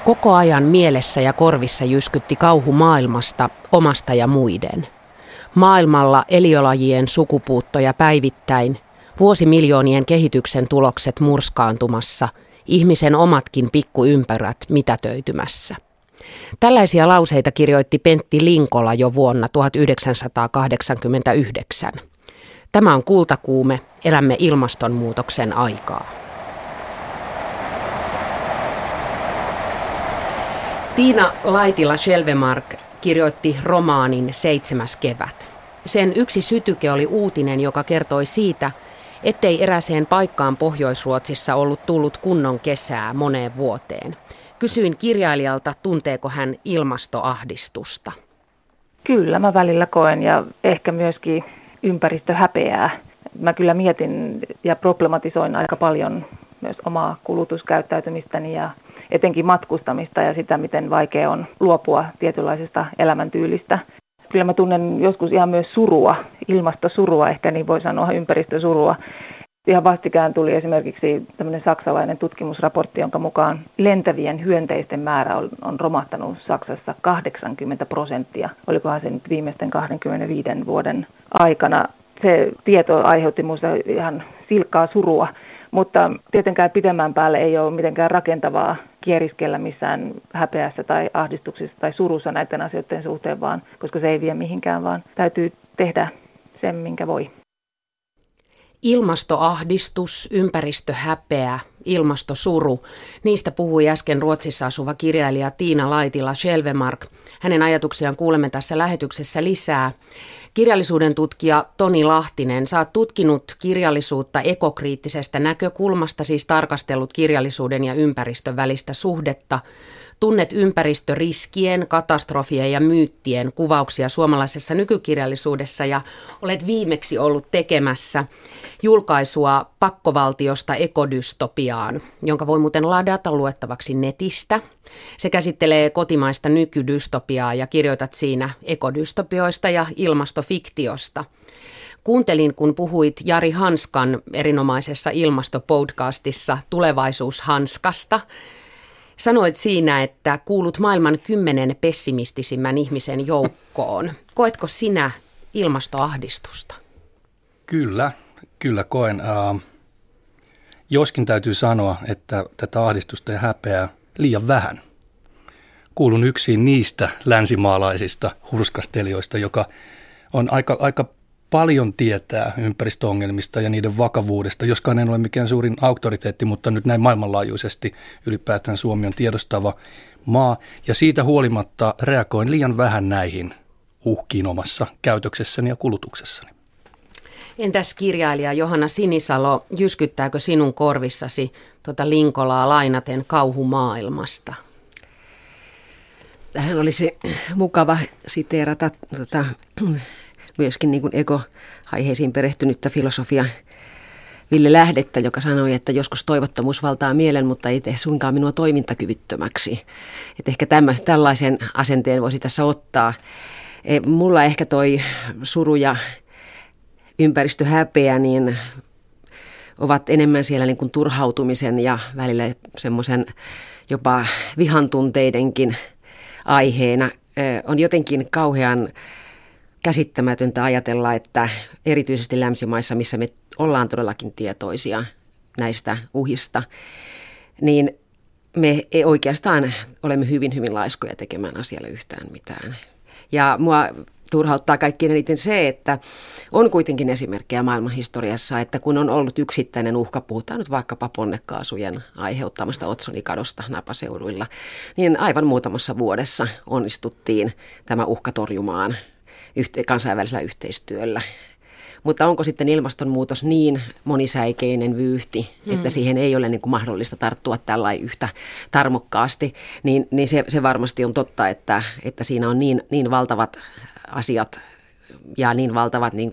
Koko ajan mielessä ja korvissa jyskytti kauhu maailmasta, omasta ja muiden. Maailmalla eliölajien sukupuuttoja päivittäin, vuosimiljoonien kehityksen tulokset murskaantumassa, ihmisen omatkin pikkuympärät mitätöitymässä. Tällaisia lauseita kirjoitti Pentti Linkola jo vuonna 1989. Tämä on Kultakuume, elämme ilmastonmuutoksen aikaa. Tiina Laitila-Sjelvemark kirjoitti romaanin 7. kevät. Sen yksi sytyke oli uutinen, joka kertoi siitä, ettei eräseen paikkaan Pohjois-Ruotsissa ollut tullut kunnon kesää moneen vuoteen. Kysyin kirjailijalta, tunteeko hän ilmastoahdistusta. Kyllä, mä välillä koen ja ehkä myöskin ympäristöhäpeää. Mä kyllä mietin ja problematisoin aika paljon myös omaa kulutuskäyttäytymistäni ja etenkin matkustamista ja sitä, miten vaikea on luopua tietynlaisesta elämäntyylistä. Kyllä mä tunnen joskus ihan myös surua, ilmastosurua, ehkä niin voi sanoa, ympäristösurua. Ihan vastikään tuli esimerkiksi tämmöinen saksalainen tutkimusraportti, jonka mukaan lentävien hyönteisten määrä on romahtanut Saksassa 80%. Olikohan se nyt viimeisten 25 vuoden aikana. Se tieto aiheutti minusta ihan silkkaa surua, mutta tietenkään pidemmän päälle ei ole mitenkään rakentavaa kieriskellä missään häpeässä tai ahdistuksessa tai surussa näiden asioiden suhteen, vaan koska se ei vie mihinkään, vaan täytyy tehdä sen, minkä voi. Ilmastoahdistus, ympäristöhäpeä, ilmastosuru. Niistä puhui äsken Ruotsissa asuva kirjailija Tiina Laitila-Sjelvemark. Hänen ajatuksiaan kuulemme tässä lähetyksessä lisää. Kirjallisuuden tutkija Toni Lahtinen, sä oot tutkinut kirjallisuutta ekokriittisestä näkökulmasta, siis tarkastellut kirjallisuuden ja ympäristön välistä suhdetta. Tunnet ympäristöriskien, katastrofien ja myyttien kuvauksia suomalaisessa nykykirjallisuudessa ja olet viimeksi ollut tekemässä julkaisua Pakkovaltiosta ekodystopiaan, jonka voi muuten ladata luettavaksi netistä. Se käsittelee kotimaista nykydystopiaa ja kirjoitat siinä ekodystopioista ja ilmastofiktiosta. Kuuntelin, kun puhuit Jari Hanskan erinomaisessa ilmastopodcastissa Tulevaisuushanskasta. Sanoit siinä, että kuulut maailman 10 pessimistisimmän ihmisen joukkoon. Koetko sinä ilmastoahdistusta? Kyllä koen. Joskin täytyy sanoa, että tätä ahdistusta ja häpeää liian vähän. Kuulun yksin niistä länsimaalaisista hurskastelijoista, joka on aika paljon tietää ympäristöongelmista ja niiden vakavuudesta, joskaan en ole mikään suurin auktoriteetti, mutta nyt näin maailmanlaajuisesti ylipäätään Suomi on tiedostava maa. Ja siitä huolimatta reagoin liian vähän näihin uhkiin omassa käytöksessäni ja kulutuksessani. Entäs kirjailija Johanna Sinisalo, jyskyttääkö sinun korvissasi Linkolaa lainaten kauhu maailmasta? Tähän olisi mukava siteerata myöskin niin kuin eko-aiheisiin perehtynyttä filosofia Ville Lähdettä, joka sanoi, että joskus toivottomuus valtaa mielen, mutta ei tee suinkaan minua toimintakyvyttömäksi. Että ehkä tällaisen asenteen voisi tässä ottaa. Mulla ehkä toi suru ja ympäristöhäpeä niin ovat enemmän siellä niin kuin turhautumisen ja välillä semmoisen jopa vihantunteidenkin aiheena. On jotenkin kauhean käsittämätöntä ajatella, että erityisesti länsimaissa, missä me ollaan todellakin tietoisia näistä uhista, niin me ei oikeastaan olemme hyvin, hyvin laiskoja tekemään asialle yhtään mitään. Ja mua turhauttaa kaikkein eniten se, että on kuitenkin esimerkkejä maailmanhistoriassa, että kun on ollut yksittäinen uhka, puhutaan nyt vaikkapa ponnekaasujen aiheuttamasta otsonikadosta napaseuduilla, niin aivan muutamassa vuodessa onnistuttiin tämä uhka torjumaan kansainvälisellä yhteistyöllä. Mutta onko sitten ilmastonmuutos niin monisäikeinen vyyhti, että siihen ei ole niin kuin mahdollista tarttua tällainen yhtä tarmokkaasti, niin se varmasti on totta, että siinä on niin valtavat asiat ja niin valtavat niin kuin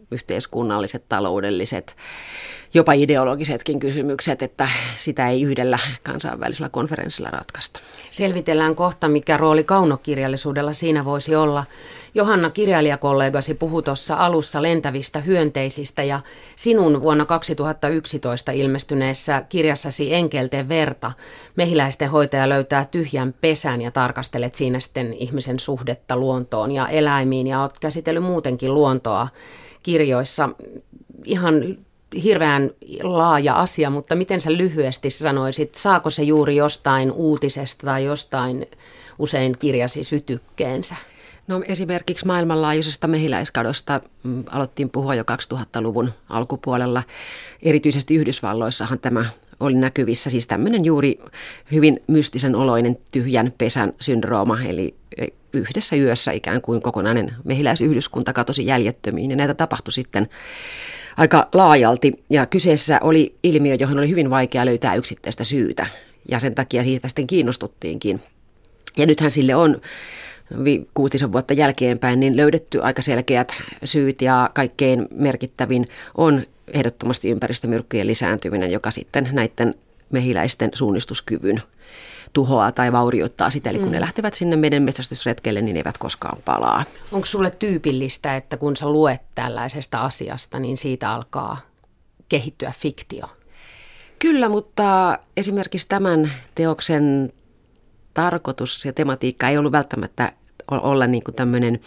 yhteiskunnalliset, taloudelliset, jopa ideologisetkin kysymykset, että sitä ei yhdellä kansainvälisellä konferenssilla ratkaista. Selvitellään kohta, mikä rooli kaunokirjallisuudella siinä voisi olla. Johanna, kirjailijakollegasi puhui tuossa alussa lentävistä hyönteisistä ja sinun vuonna 2011 ilmestyneessä kirjassasi Enkelten verta mehiläisten hoitaja löytää tyhjän pesän ja tarkastelet siinä sitten ihmisen suhdetta luontoon ja eläimiin ja olet käsitellyt muutenkin luontoa kirjoissa. Ihan hirveän laaja asia, mutta miten sä lyhyesti sanoisit, saako se juuri jostain uutisesta tai jostain usein kirjasi sytykkeensä? No esimerkiksi maailmanlaajuisesta mehiläiskadosta aloittiin puhua jo 2000-luvun alkupuolella. Erityisesti Yhdysvalloissahan tämä oli näkyvissä, siis tämmöinen juuri hyvin mystisen oloinen tyhjän pesän syndrooma, eli yhdessä yössä ikään kuin kokonainen mehiläisyhdyskunta katosi jäljettömiin ja näitä tapahtui sitten aika laajalti ja kyseessä oli ilmiö, johon oli hyvin vaikea löytää yksittäistä syytä ja sen takia siitä sitten kiinnostuttiinkin. Ja nythän sille on 6 vuotta jälkeenpäin niin löydetty aika selkeät syyt ja kaikkein merkittävin on ehdottomasti ympäristömyrkkyjen lisääntyminen, joka sitten näiden mehiläisten suunnistuskyvyn tuhoaa tai vaurioittaa sitä. Eli kun ne lähtevät sinne meidän metsästysretkelle, niin ne eivät koskaan palaa. Onko sulle tyypillistä, että kun sä luet tällaisesta asiasta, niin siitä alkaa kehittyä fiktio? Kyllä, mutta esimerkiksi tämän teoksen tarkoitus ja tematiikka ei ollut välttämättä olla niin kuin tämmöinen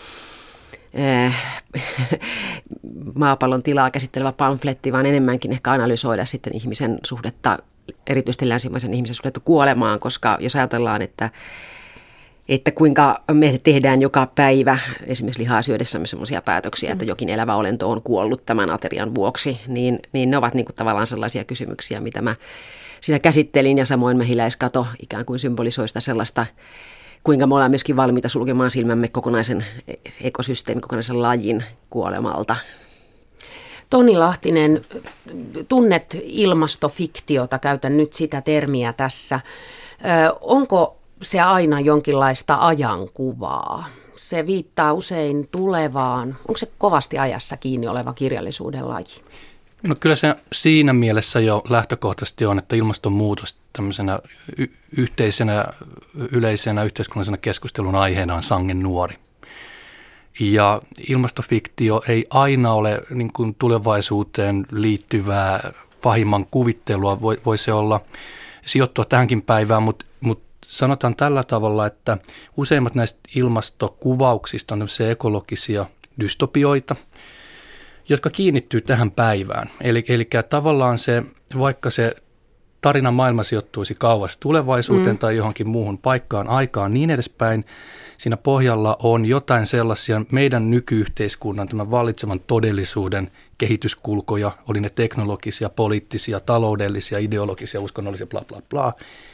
maapallon tilaa käsittelevä pamfletti, vaan enemmänkin ehkä analysoida sitten ihmisen suhdetta, erityisesti länsimaisen ihmisen suhdetta kuolemaan, koska jos ajatellaan, että kuinka me tehdään joka päivä esimerkiksi lihaa syödessämme sellaisia päätöksiä, että jokin elävä olento on kuollut tämän aterian vuoksi, niin ne ovat niin kuin tavallaan sellaisia kysymyksiä, mitä mä siinä käsittelin ja samoin mehiläiskato ikään kuin symbolisoi sitä sellaista, kuinka me ollaan myöskin valmiita sulkemaan silmämme kokonaisen ekosysteemin, kokonaisen lajin kuolemalta. Toni Lahtinen, tunnet ilmastofiktiota, käytän nyt sitä termiä tässä. Onko se aina jonkinlaista ajankuvaa? Se viittaa usein tulevaan. Onko se kovasti ajassa kiinni oleva kirjallisuuden laji? No kyllä se siinä mielessä jo lähtökohtaisesti on, että ilmastonmuutos tämmöisenä yhteisenä, yleisenä yhteiskunnallisena keskustelun aiheena on sangen nuori. Ja ilmastofiktio ei aina ole niin kuin tulevaisuuteen liittyvää pahimman kuvittelua, voi se olla sijoittua tähänkin päivään, mutta sanotaan tällä tavalla, että useimmat näistä ilmastokuvauksista on tämmöisiä ekologisia dystopioita, jotka kiinnittyy tähän päivään. Eli tavallaan se, vaikka se tarina maailma sijoittuisi kauas tulevaisuuteen tai johonkin muuhun paikkaan, aikaan niin edespäin, siinä pohjalla on jotain sellaisia meidän nykyyhteiskunnan, tämän vallitsevan todellisuuden kehityskulkoja, oli ne teknologisia, poliittisia, taloudellisia, ideologisia, uskonnollisia, bla bla bla,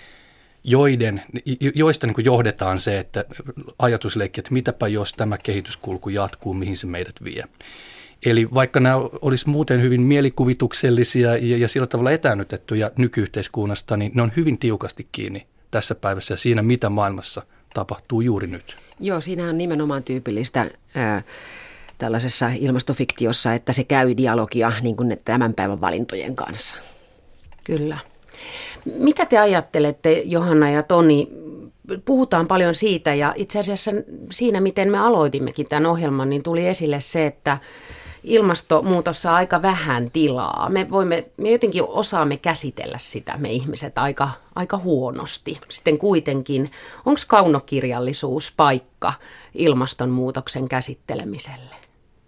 joista niin kuin johdetaan se, että ajatusleikki, että mitäpä jos tämä kehityskulku jatkuu, mihin se meidät vie. Eli vaikka nämä olisi muuten hyvin mielikuvituksellisia ja sillä tavalla etäännytettyjä nykyyhteiskunnasta, niin ne on hyvin tiukasti kiinni tässä päivässä ja siinä, mitä maailmassa tapahtuu juuri nyt. Joo, siinä on nimenomaan tyypillistä tällaisessa ilmastofiktiossa, että se käy dialogia niin kuin tämän päivän valintojen kanssa. Kyllä. Mitä te ajattelette, Johanna ja Toni? Puhutaan paljon siitä ja itse asiassa siinä, miten me aloitimmekin tämän ohjelman, niin tuli esille se, että ilmastonmuutos saa aika vähän tilaa. Me jotenkin osaamme käsitellä sitä, me ihmiset, aika huonosti. Sitten kuitenkin, onko kaunokirjallisuus paikka ilmastonmuutoksen käsittelemiselle?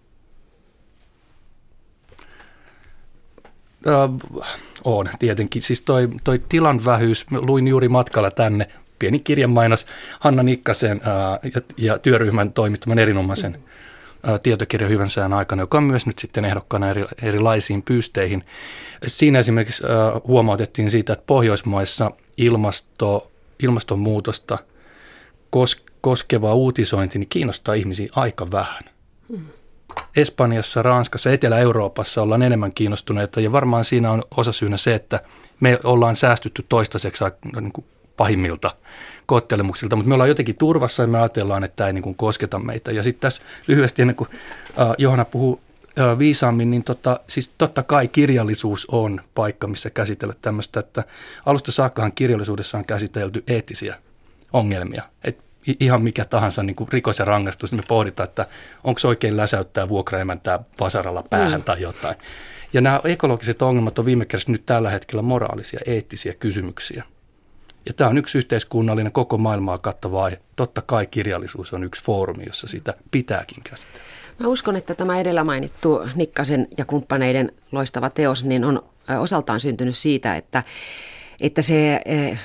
On tietenkin. Siis toi tilan vähyys, luin juuri matkalla tänne, pieni kirjanmainos Hanna Nikkasen ja työryhmän toimittaman erinomaisen tietokirjan Hyvän sään aikana, joka on myös nyt sitten ehdokkaana erilaisiin pyysteihin. Siinä esimerkiksi huomautettiin siitä, että Pohjoismaissa ilmastonmuutosta koskeva uutisointi niin kiinnostaa ihmisiä aika vähän. Espanjassa, Ranskassa, Etelä-Euroopassa ollaan enemmän kiinnostuneita ja varmaan siinä on osasyynä se, että me ollaan säästytty toistaiseksi niin kuin pahimmilta koettelemuksilta, mutta me ollaan jotenkin turvassa ja me ajatellaan, että tämä ei niin kuin kosketa meitä. Ja sitten tässä lyhyesti ennen kuin Johanna puhuu viisaammin, niin siis totta kai kirjallisuus on paikka, missä käsitellä tämmöistä, että alusta saakkahan kirjallisuudessa on käsitelty eettisiä ongelmia. Et ihan mikä tahansa niin kuin rikos ja rangaistus, niin me pohditaan, että onko oikein läsäyttää vuokraemäntää vasaralla päähän tai jotain. Ja nämä ekologiset ongelmat on viime kädessä nyt tällä hetkellä moraalisia, eettisiä kysymyksiä. Ja tämä on yksi yhteiskunnallinen koko maailmaa kattava aihe. Totta kai kirjallisuus on yksi foorumi, jossa sitä pitääkin käsitellä. Mä uskon, että tämä edellä mainittu Nikkasen ja kumppaneiden loistava teos niin on osaltaan syntynyt siitä, että se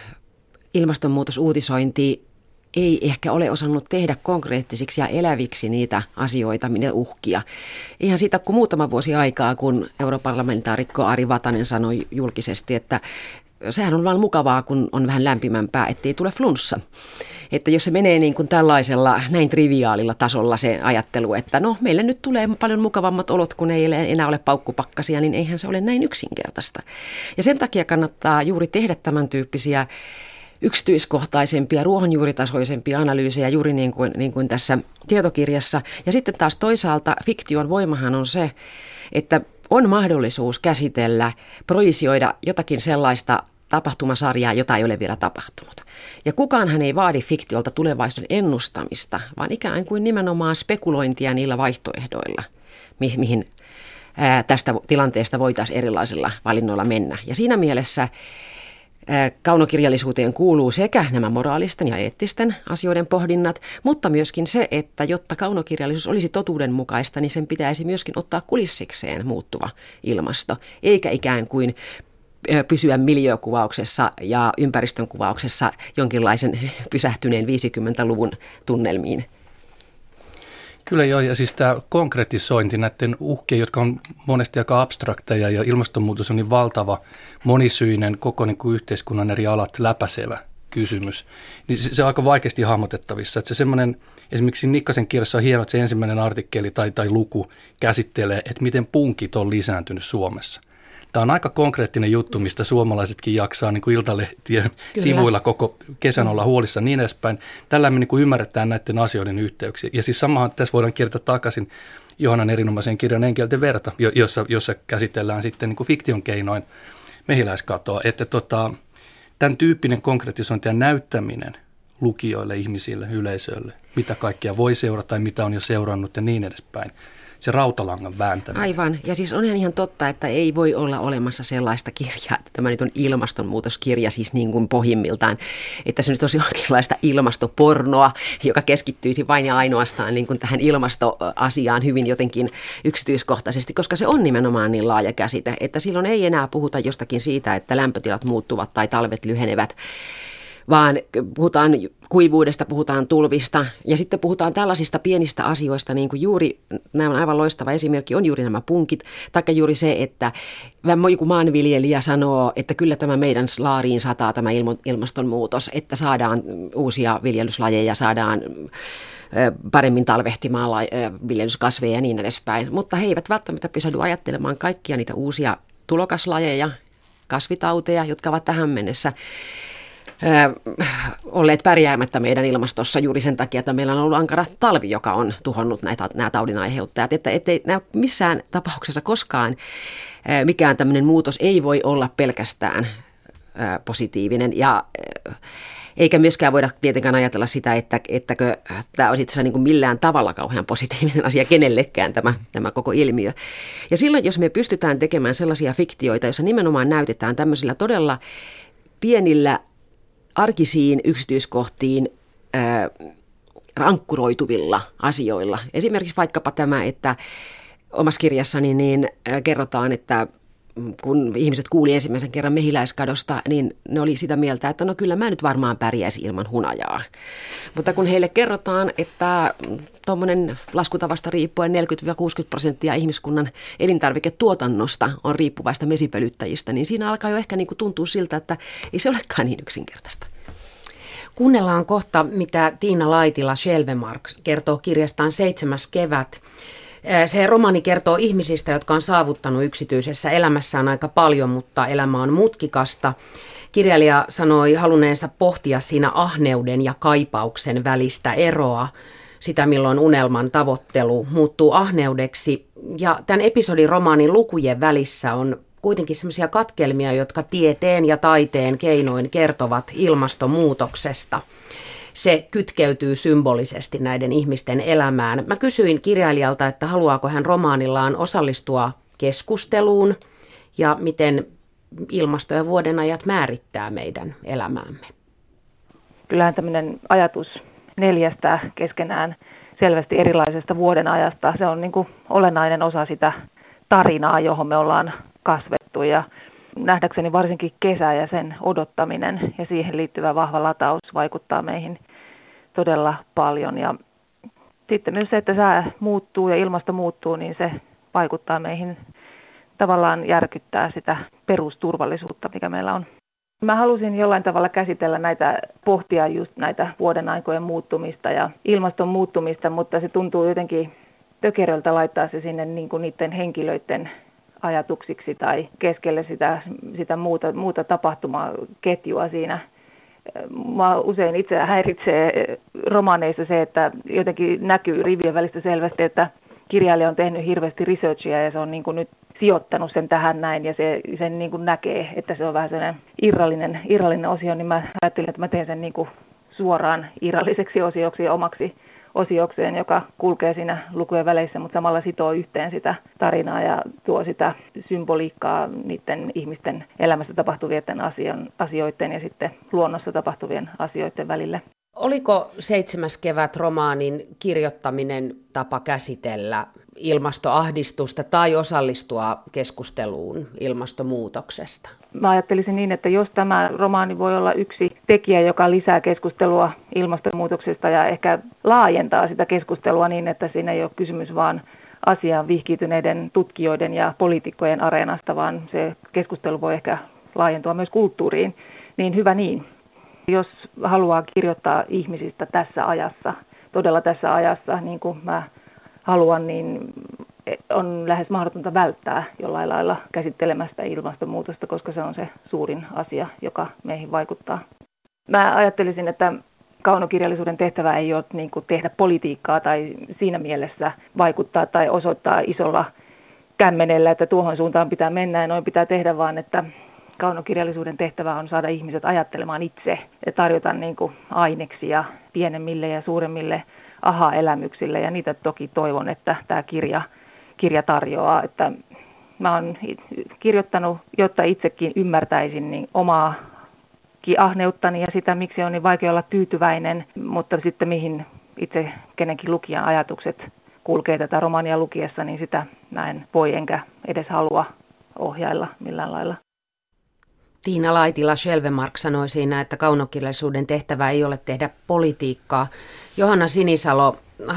ilmastonmuutosuutisointi ei ehkä ole osannut tehdä konkreettisiksi ja eläviksi niitä asioita, niitä uhkia. Ihan siitä, kun muutama vuosi aikaa, kun europarlamentaarikko Ari Vatanen sanoi julkisesti, että sehän on vaan mukavaa, kun on vähän lämpimämpää, ettei tule flunssa. Että jos se menee niin kuin tällaisella näin triviaalilla tasolla se ajattelu, että no meille nyt tulee paljon mukavammat olot, kun ei enää ole paukkupakkasia, niin eihän se ole näin yksinkertaista. Ja sen takia kannattaa juuri tehdä tämän tyyppisiä yksityiskohtaisempia, ruohonjuuritasoisempia analyysejä juuri niin kuin tässä tietokirjassa. Ja sitten taas toisaalta fiktion voimahan on se, että on mahdollisuus käsitellä, projisioida jotakin sellaista tapahtumasarjaa, jota ei ole vielä tapahtunut. Ja kukaanhan ei vaadi fiktiolta tulevaisuuden ennustamista, vaan ikään kuin nimenomaan spekulointia niillä vaihtoehdoilla, mihin tästä tilanteesta voitaisiin erilaisilla valinnoilla mennä. Ja siinä mielessä kaunokirjallisuuteen kuuluu sekä nämä moraalisten ja eettisten asioiden pohdinnat, mutta myöskin se, että jotta kaunokirjallisuus olisi totuudenmukaista, niin sen pitäisi myöskin ottaa kulissikseen muuttuva ilmasto, eikä ikään kuin pysyä miljöökuvauksessa ja ympäristön kuvauksessa jonkinlaisen pysähtyneen 50-luvun tunnelmiin. Kyllä joo, ja siis tämä konkretisointi näiden uhkien, jotka on monesti aika abstrakteja ja ilmastonmuutos on niin valtava, monisyinen, koko niin kuin yhteiskunnan eri alat läpäisevä kysymys, niin se on aika vaikeasti hahmotettavissa. Että se semmoinen, esimerkiksi Nikkasen kirjassa on hieno, että se ensimmäinen artikkeli tai luku käsittelee, että miten punkit on lisääntynyt Suomessa. Tämä on aika konkreettinen juttu, mistä suomalaisetkin jaksaa niin kuin Iltalehtien sivuilla koko kesän olla huolissa niin edespäin. Tällä me niin kuin ymmärretään näiden asioiden yhteyksiä. Ja siis samahan tässä voidaan kirjata takaisin Johannan erinomaisen kirjan Enkelten verta, jossa käsitellään sitten niin kuin fiktion keinoin mehiläiskatoa. Että tämän tyyppinen konkretisointi ja näyttäminen lukijoille, ihmisille, yleisölle, mitä kaikkea voi seurata tai mitä on jo seurannut ja niin edespäin. Se rautalangan vääntäminen. Aivan. Ja siis on ihan totta, että ei voi olla olemassa sellaista kirjaa, että tämä nyt on ilmastonmuutoskirja siis niin kuin pohjimmiltaan, että se nyt olisi jonkinlaista ilmastopornoa, joka keskittyisi vain ja ainoastaan niin kuin tähän ilmastoasiaan hyvin jotenkin yksityiskohtaisesti, koska se on nimenomaan niin laaja käsite, että silloin ei enää puhuta jostakin siitä, että lämpötilat muuttuvat tai talvet lyhenevät, vaan puhutaan kuivuudesta, puhutaan tulvista ja sitten puhutaan tällaisista pienistä asioista, niin kuin juuri, nämä on aivan loistava esimerkki, on juuri nämä punkit, taikka juuri se, että joku maanviljelijä sanoo, että kyllä tämä meidän laariin sataa tämä ilmastonmuutos, että saadaan uusia viljelyslajeja, saadaan paremmin talvehtimaan viljelyskasveja ja niin edespäin, mutta he eivät välttämättä pysähdy ajattelemaan kaikkia niitä uusia tulokaslajeja, kasvitauteja, jotka ovat tähän mennessä olleet pärjäämättä meidän ilmastossa juuri sen takia, että meillä on ollut ankara talvi, joka on tuhonnut nämä taudin aiheuttajat. Että ettei missään tapauksessa koskaan mikään tämmöinen muutos ei voi olla pelkästään positiivinen ja eikä myöskään voida tietenkään ajatella sitä, ettäkö tämä olisi itse asiassa niin kuin millään tavalla kauhean positiivinen asia kenellekään tämä koko ilmiö. Ja silloin, jos me pystytään tekemään sellaisia fiktioita, joissa nimenomaan näytetään tämmöisillä todella pienillä arkisiin yksityiskohtiin rankkuroituvilla asioilla. Esimerkiksi vaikkapa tämä, että omassa kirjassani niin kerrotaan, että kun ihmiset kuuli ensimmäisen kerran mehiläiskadosta, niin ne oli sitä mieltä, että no kyllä mä nyt varmaan pärjäisi ilman hunajaa. Mutta kun heille kerrotaan, että tuommoinen laskutavasta riippuen 40-60% ihmiskunnan elintarviketuotannosta on riippuvaista mesipölyttäjistä, niin siinä alkaa jo ehkä niin kuin tuntua siltä, että ei se olekaan niin yksinkertaista. Kuunnellaan kohta, mitä Tiina Laitila-Schelvemark kertoo kirjastaan 7. kevät. Se romaani kertoo ihmisistä, jotka on saavuttanut yksityisessä elämässään aika paljon, mutta elämä on mutkikasta. Kirjailija sanoi halunneensa pohtia siinä ahneuden ja kaipauksen välistä eroa, sitä milloin unelman tavoittelu muuttuu ahneudeksi Ja tämän episodin romaanin lukujen välissä on kuitenkin sellaisia katkelmia, jotka tieteen ja taiteen keinoin kertovat ilmastonmuutoksesta. Se kytkeytyy symbolisesti näiden ihmisten elämään. Mä kysyin kirjailijalta, että haluaako hän romaanillaan osallistua keskusteluun ja miten ilmasto- ja vuodenajat määrittää meidän elämäämme. Kyllähän tämmöinen ajatus 4 keskenään selvästi erilaisesta vuodenajasta, se on niin kuin olennainen osa sitä tarinaa, johon me ollaan kasvettu. Ja nähdäkseni varsinkin kesä ja sen odottaminen ja siihen liittyvä vahva lataus vaikuttaa meihin todella paljon. Ja sitten myös se, että sää muuttuu ja ilmasto muuttuu, niin se vaikuttaa meihin, tavallaan järkyttää sitä perusturvallisuutta, mikä meillä on. Mä halusin jollain tavalla käsitellä pohtia just näitä vuodenaikojen muuttumista ja ilmaston muuttumista, mutta se tuntuu jotenkin tökeröltä laittaa se sinne niin kuin niiden henkilöiden ajatuksiksi tai keskelle sitä muuta tapahtumaketjua siinä. Mä usein itse häiritsee romaaneissa se, että jotenkin näkyy rivien välistä selvästi, että kirjailija on tehnyt hirveästi researchia ja se on niin kuin nyt sijoittanut sen tähän näin ja sen niin kuin näkee, että se on vähän sellainen irrallinen osio, niin mä ajattelin, että mä teen sen niin kuin suoraan irralliseksi osioksi ja omaksi osiokseen, joka kulkee siinä lukujen väleissä, mutta samalla sitoo yhteen sitä tarinaa ja tuo sitä symboliikkaa niiden ihmisten elämässä tapahtuvien asioiden ja sitten luonnossa tapahtuvien asioiden välille. Oliko 7. kevät romaanin kirjoittaminen tapa käsitellä ilmastoahdistusta tai osallistua keskusteluun ilmastonmuutoksesta? Mä ajattelisin niin, että jos tämä romaani voi olla yksi tekijä, joka lisää keskustelua ilmastonmuutoksesta ja ehkä laajentaa sitä keskustelua niin, että siinä ei ole kysymys vaan asiaan vihkiytyneiden tutkijoiden ja poliitikkojen areenasta, vaan se keskustelu voi ehkä laajentua myös kulttuuriin, niin hyvä niin. Jos haluaa kirjoittaa ihmisistä tässä ajassa, todella tässä ajassa, niin kuin mä haluan, niin on lähes mahdotonta välttää jollain lailla käsittelemästä ilmastonmuutosta, koska se on se suurin asia, joka meihin vaikuttaa. Mä ajattelisin, että kaunokirjallisuuden tehtävä ei ole niin kuin tehdä politiikkaa tai siinä mielessä vaikuttaa tai osoittaa isolla kämmenellä, että tuohon suuntaan pitää mennä ja noin pitää tehdä, vaan että kaunokirjallisuuden tehtävä on saada ihmiset ajattelemaan itse ja tarjota niin kuin aineksia pienemmille ja suuremmille aha-elämyksille. Ja niitä toki toivon, että tämä kirja tarjoaa. Että mä oon kirjoittanut, jotta itsekin ymmärtäisin niin omaa ahneuttani ja sitä, miksi on niin vaikea olla tyytyväinen, mutta sitten mihin itse kenenkin lukijan ajatukset kulkee tätä romaania lukiessa, niin sitä mä en voi enkä edes halua ohjailla millään lailla. Tiina Laitila-Shelvemark sanoi siinä, että kaunokirjallisuuden tehtävä ei ole tehdä politiikkaa. Johanna Sinisalo,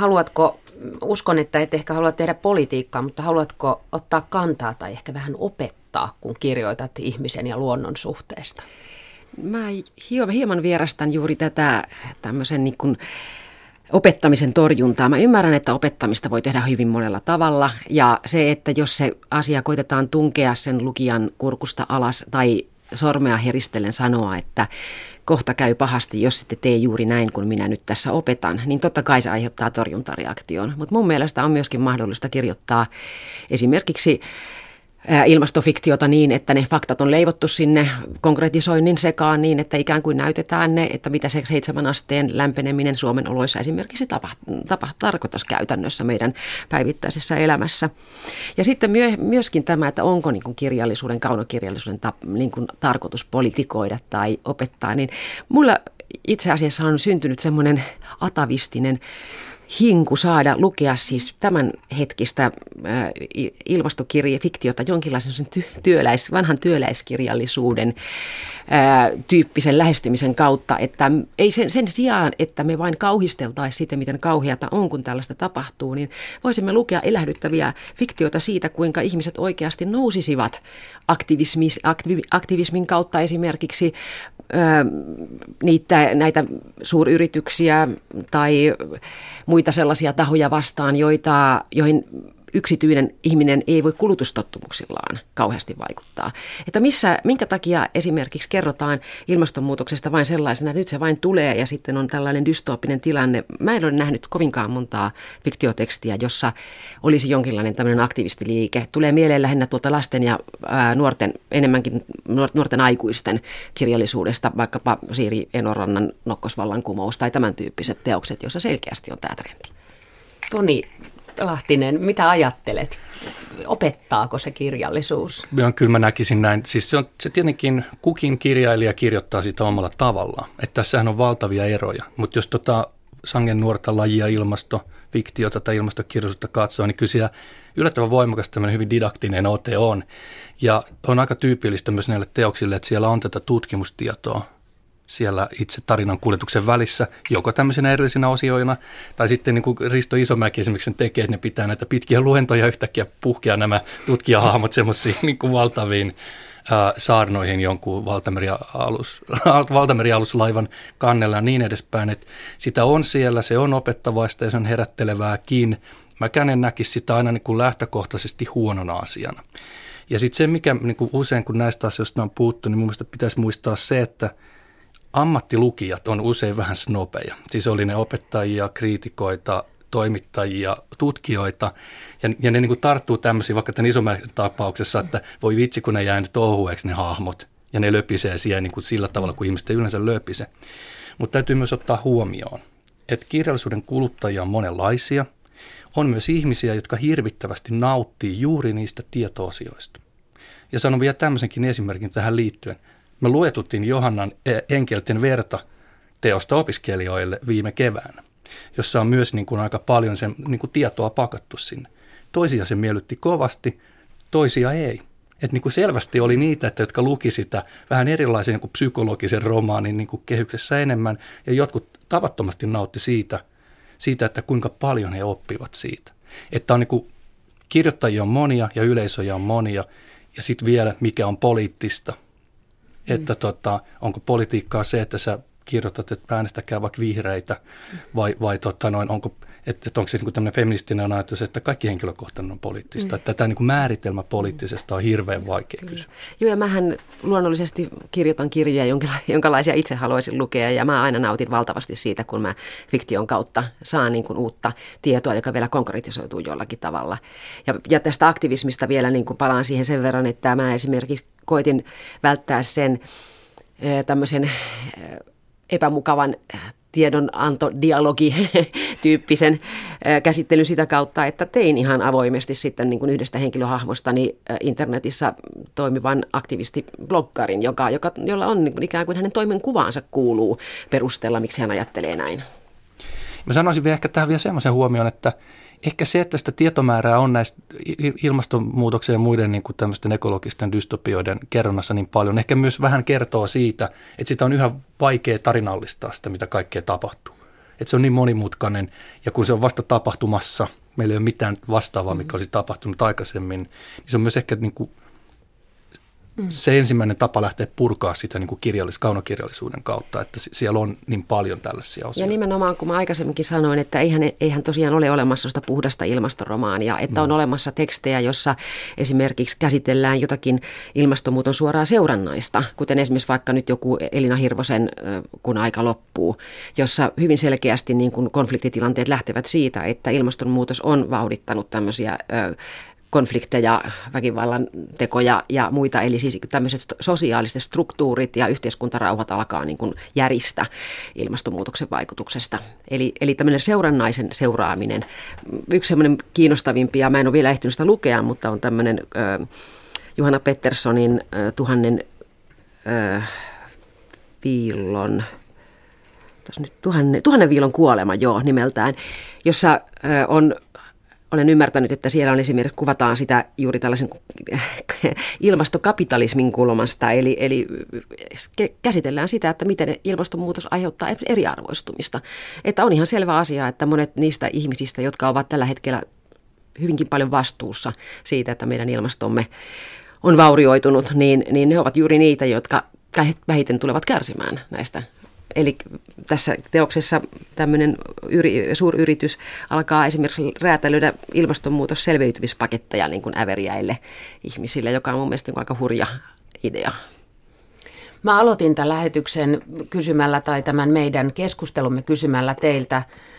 uskon, että et ehkä halua tehdä politiikkaa, mutta haluatko ottaa kantaa tai ehkä vähän opettaa, kun kirjoitat ihmisen ja luonnon suhteesta? Mä hieman vierastan juuri tätä tämmöisen niin kuin opettamisen torjuntaa. Mä ymmärrän, että opettamista voi tehdä hyvin monella tavalla ja se, että jos se asia koitetaan tunkea sen lukijan kurkusta alas tai sormea heristellen sanoa, että kohta käy pahasti, jos ette tee juuri näin, kun minä nyt tässä opetan, niin totta kai se aiheuttaa torjuntareaktion. Mutta mun mielestä on myöskin mahdollista kirjoittaa esimerkiksi ilmastofiktiota niin, että ne faktat on leivottu sinne konkretisoinnin sekaan niin, että ikään kuin näytetään ne, että mitä se 7 asteen lämpeneminen Suomen oloissa esimerkiksi tarkoittaisi käytännössä meidän päivittäisessä elämässä. Ja sitten myöskin tämä, että onko niin kuin kirjallisuuden, kaunokirjallisuuden niin kuin tarkoitus politikoida tai opettaa, niin mulla itse asiassa on syntynyt semmoinen atavistinen hinku saada lukea siis tämän hetkistä ilmastokirjafiktiota jonkinlaisen vanhan työläiskirjallisuuden tyyppisen lähestymisen kautta, että ei sen sijaan, että me vain kauhisteltaisiin siitä, miten kauheata on, kun tällaista tapahtuu, niin voisimme lukea elähdyttäviä fiktioita siitä, kuinka ihmiset oikeasti nousisivat aktivismin kautta esimerkiksi näitä suuryrityksiä tai muita sellaisia tahoja vastaan, joihin yksityinen ihminen ei voi kulutustottumuksillaan kauheasti vaikuttaa. Että minkä takia esimerkiksi kerrotaan ilmastonmuutoksesta vain sellaisena, että nyt se vain tulee ja sitten on tällainen dystooppinen tilanne. Mä en ole nähnyt kovinkaan montaa fiktiotekstiä, jossa olisi jonkinlainen tämmöinen aktivistiliike. Tulee mieleen lähinnä tuolta lasten ja nuorten, enemmänkin nuorten aikuisten kirjallisuudesta, vaikkapa Siiri Enorannan Nokkosvallankumous tai tämän tyyppiset teokset, joissa selkeästi on tämä trendi. Toni Lahtinen, mitä ajattelet? Opettaako se kirjallisuus? Kyllä mä näkisin näin. Siis se tietenkin kukin kirjailija kirjoittaa sitä omalla tavallaan. Että tässähän on valtavia eroja. Mutta jos sangen nuorta lajia ilmastofiktiota tai ilmastokirjallisuutta katsoo, niin kyllä siellä yllättävän voimakas tämmöinen hyvin didaktinen ote on. Ja on aika tyypillistä myös näille teoksille, että siellä on tätä tutkimustietoa siellä itse tarinan kuljetuksen välissä, joko tämmöisenä erillisinä osioina, tai sitten niin kuin Risto Isomäki esimerkiksi sen tekee, että ne pitää näitä pitkiä luentoja yhtäkkiä puhkia nämä tutkijahahmot semmoisiin niin kuin valtaviin saarnoihin jonkun valtamerialuslaivan kannella ja niin edespäin, että sitä on siellä, se on opettavaista ja se on herättelevääkin. Mäkään en näkisi sitä aina niin kuin lähtökohtaisesti huonona asiana. Ja sitten se, mikä niin kuin usein kun näistä asioista on puhuttu, niin mun mielestä pitäisi muistaa se, että ammattilukijat on usein vähän snobeja. Siis oli ne opettajia, kriitikoita, toimittajia, tutkijoita, ja ne niin kuin tarttuu tämmöisiin, vaikka tämän Isomäen tapauksessa, että voi vitsi, kun ne jää nyt ohueeksi ne hahmot, ja ne löpisee siellä niin kuin sillä tavalla, kuin ihmiset yleensä löpise. Mutta täytyy myös ottaa huomioon, että kirjallisuuden kuluttajia on monenlaisia. On myös ihmisiä, jotka hirvittävästi nauttii juuri niistä tieto-osioista. Ja sanon vielä tämmöisenkin esimerkin tähän liittyen. Me luetuttiin Johannan Enkelten verta teosta opiskelijoille viime keväänä, jossa on myös niin kuin aika paljon sen, niin kuin tietoa pakattu sinne. Toisia se miellytti kovasti, toisia ei. Et niin kuin selvästi oli niitä, jotka luki sitä vähän erilaisen niin kuin psykologisen romaanin niin kuin kehyksessä enemmän, ja jotkut tavattomasti nautti siitä, että kuinka paljon he oppivat siitä. Että on niin kuin, kirjoittajia on monia ja yleisöjä on monia, ja sitten vielä mikä on poliittista. Että onko politiikkaa se, että sä kirjoitat, että äänestäkää vaikka vihreitä, vai onko se niin tämmöinen feministinen ajatus, että kaikki henkilökohtainen on poliittista. Että tämä niin määritelmä poliittisesta on hirveän vaikea kysymys. Joo, ja mähän luonnollisesti kirjoitan kirjoja, jonkalaisia itse haluaisin lukea, ja mä aina nautin valtavasti siitä, kun mä fiktion kautta saan niin kuin uutta tietoa, joka vielä konkretisoituu jollakin tavalla. Ja tästä aktivismista vielä niin kuin palaan siihen sen verran, että mä esimerkiksi koitin välttää sen tämmöisen epämukavan tiedonantodialogi-tyyppisen käsittelyn sitä kautta, että tein ihan avoimesti sitten niin kuin yhdestä henkilöhahmostani internetissä toimivan aktivistibloggarin, jolla on niin kuin ikään kuin hänen toimenkuvaansa kuuluu perustella, miksi hän ajattelee näin. Mä sanoisin vielä ehkä tähän vielä semmoisen huomioon, että ehkä se, että sitä tietomäärää on näistä ilmastonmuutoksen ja muiden niin kuin tämmöisten ekologisten dystopioiden kerronnassa niin paljon, ehkä myös vähän kertoo siitä, että sitä on yhä vaikea tarinallistaa sitä, mitä kaikkea tapahtuu. Että se on niin monimutkainen, ja kun se on vasta tapahtumassa, meillä ei ole mitään vastaavaa, mikä olisi tapahtunut aikaisemmin, niin se on myös ehkä niin kuin se ensimmäinen tapa lähteä purkaa sitä niin kuin kaunokirjallisuuden kautta, että siellä on niin paljon tällaisia osia. Ja nimenomaan, kun mä aikaisemminkin sanoin, että eihän tosiaan ole olemassa sitä puhdasta ilmastoromaania, että on olemassa tekstejä, jossa esimerkiksi käsitellään jotakin ilmastonmuuton suoraa seurannaista, kuten esimerkiksi vaikka nyt joku Elina Hirvosen Kun aika loppuu, jossa hyvin selkeästi niin kuin konfliktitilanteet lähtevät siitä, että ilmastonmuutos on vauhdittanut tämmöisiä konflikteja, väkivallan tekoja ja muita, eli siis tämmöiset sosiaaliset struktuurit ja yhteiskuntarauhat alkaa niin kuin järistä ilmastonmuutoksen vaikutuksesta. Eli tämmöinen seurannaisen seuraaminen. Yksi semmoinen kiinnostavimpia, mä en ole vielä ehtinyt sitä lukea, mutta on tämmöinen Juhana Petterssonin Tuhannen viilon kuolema, nimeltään, jossa olen ymmärtänyt, että siellä on esimerkiksi kuvataan sitä juuri tällaisen ilmastokapitalismin kulmasta, eli käsitellään sitä, että miten ilmastonmuutos aiheuttaa eriarvoistumista. Että on ihan selvä asia, että monet niistä ihmisistä, jotka ovat tällä hetkellä hyvinkin paljon vastuussa siitä, että meidän ilmastomme on vaurioitunut, niin ne ovat juuri niitä, jotka vähiten tulevat kärsimään näistä Eli tässä teoksessa tämmöinen suuryritys alkaa esimerkiksi räätälöidä ilmastonmuutosselviytymispaketteja niin kuin äveriäille ihmisille, joka on mun mielestä aika hurja idea. Mä aloitin tämän lähetyksen kysymällä tai tämän meidän keskustelumme kysymällä teiltä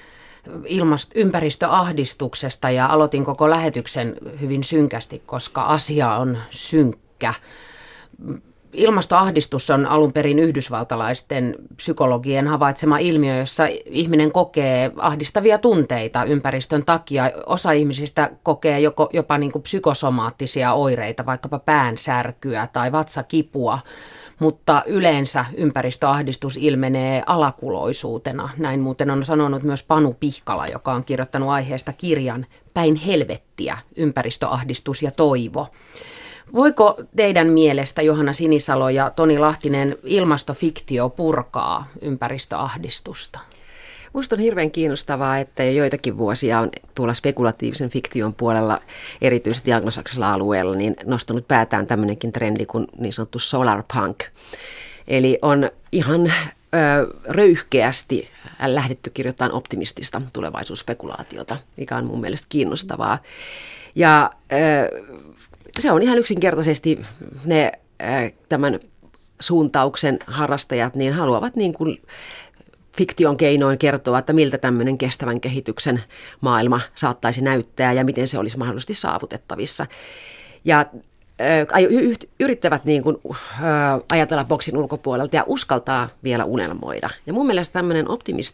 ympäristöahdistuksesta ja aloitin koko lähetyksen hyvin synkästi, koska asia on synkkä. Ilmastoahdistus on alun perin yhdysvaltalaisten psykologien havaitsema ilmiö, jossa ihminen kokee ahdistavia tunteita ympäristön takia. Osa ihmisistä kokee jopa niin kuin psykosomaattisia oireita, vaikkapa päänsärkyä tai vatsakipua, mutta yleensä ympäristöahdistus ilmenee alakuloisuutena. Näin muuten on sanonut myös Panu Pihkala, joka on kirjoittanut aiheesta kirjan Päin helvettiä, ympäristöahdistus ja toivo. Voiko teidän mielestä, Johanna Sinisalo ja Toni Lahtinen, ilmastofiktio purkaa ympäristöahdistusta? Minusta on hirveän kiinnostavaa, että jo joitakin vuosia on tuolla spekulatiivisen fiktion puolella, erityisesti anglosaksisella alueella, niin nostanut päätään tämmöinenkin trendi kuin niin sanottu solar punk. Eli on ihan röyhkeästi lähdetty kirjoittamaan optimistista tulevaisuusspekulaatiota, mikä on mun mielestä kiinnostavaa. Ja se on ihan yksinkertaisesti ne tämän suuntauksen harrastajat niin haluavat niin kuin fiktion keinoin kertoa, että miltä tämmöinen kestävän kehityksen maailma saattaisi näyttää ja miten se olisi mahdollisesti saavutettavissa. Ja yrittävät niin kuin, ajatella boksin ulkopuolelta ja uskaltaa vielä unelmoida. Ja mun mielestä tämmöinen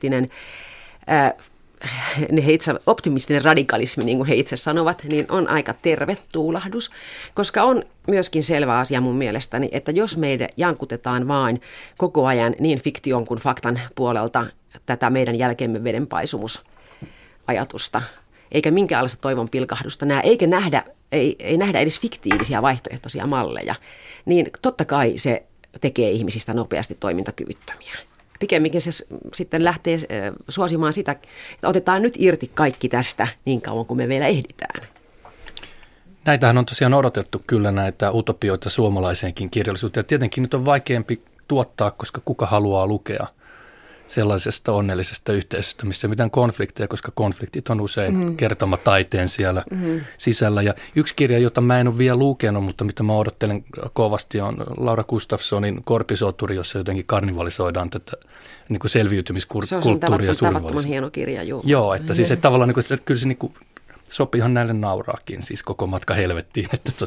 optimistinen radikalismi, niin kuin he itse sanovat, niin on aika terve tuulahdus, koska on myöskin selvä asia mun mielestäni, että jos meidän jankutetaan vain koko ajan niin fiktion kuin faktan puolelta tätä meidän jälkeemme vedenpaisumusajatusta, eikä minkäänlaista toivon pilkahdusta eikä ei nähdä edes fiktiivisiä vaihtoehtoisia malleja, niin totta kai se tekee ihmisistä nopeasti toimintakyvyttömiä. Pikemminkin se sitten lähtee suosimaan sitä, että otetaan nyt irti kaikki tästä niin kauan kuin me vielä ehditään. Näitähän on tosiaan odotettu kyllä näitä utopioita suomalaiseenkin kirjallisuuteen. Ja tietenkin nyt on vaikeampi tuottaa, koska kuka haluaa lukea sellaisesta onnellisesta yhteisöstä, missä ei mitään konflikteja, koska konfliktit on usein kertomataiteen siellä sisällä. Ja yksi kirja, jota mä en ole vielä lukenut, mutta mitä mä odottelen kovasti, on Laura Gustafssonin Korpisoturi, jossa jotenkin karnivalisoidaan tätä niin kuin selviytymiskulttuuria. Se on tavattoman hieno kirja, joo. Joo, että siis että tavallaan niin kuin, kyllä se niin kuin sopiihan näille nauraakin, siis koko matka helvettiin,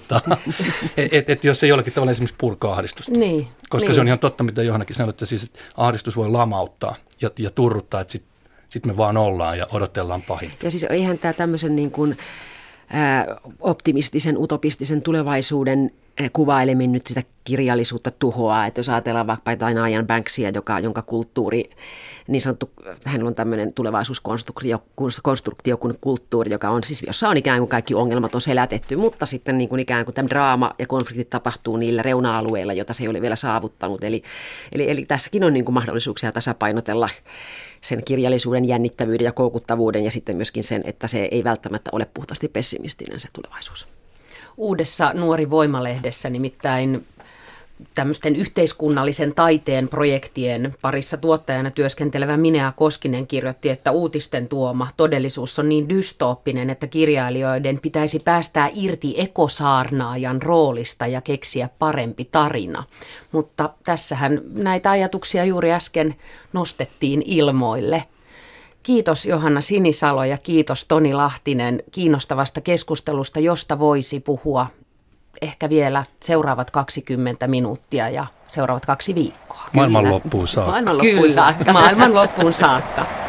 että jos ei jollakin tavalla esimerkiksi purkaa ahdistusta. Niin, koska se on ihan totta, mitä Johannakin sanoi, että siis ahdistus voi lamauttaa ja turruttaa, että sit me vaan ollaan ja odotellaan pahinta. Ja siis eihän tämä tämmöisen niin kuin optimistisen, utopistisen tulevaisuuden kuvailemin nyt sitä kirjallisuutta tuhoaa, että jos ajatellaan vaikka Ian Banksia, jonka kulttuuri, niin sanottu, hänellä on tämmöinen tulevaisuuskonstruktio kuin kulttuuri, joka on siis, jossa on ikään kuin kaikki ongelmat on selätetty, mutta sitten niin kuin ikään kuin tämä draama ja konfliktit tapahtuu niillä reuna-alueilla, jota se ei ole vielä saavuttanut. Eli tässäkin on niin kuin mahdollisuuksia tasapainotella sen kirjallisuuden jännittävyyden ja koukuttavuuden ja sitten myöskin sen, että se ei välttämättä ole puhtaasti pessimistinen se tulevaisuus. Uudessa Nuori Voima-lehdessä nimittäin tämmöisten yhteiskunnallisen taiteen projektien parissa tuottajana työskentelevä Minea Koskinen kirjoitti, että uutisten tuoma todellisuus on niin dystooppinen, että kirjailijoiden pitäisi päästää irti ekosaarnaajan roolista ja keksiä parempi tarina. Mutta tässähän näitä ajatuksia juuri äsken nostettiin ilmoille. Kiitos Johanna Sinisalo ja kiitos Toni Lahtinen kiinnostavasta keskustelusta, josta voisi puhua ehkä vielä seuraavat 20 minuuttia ja seuraavat 2 viikkoa. Maailman loppuun saakka. Maailman loppuun saakka.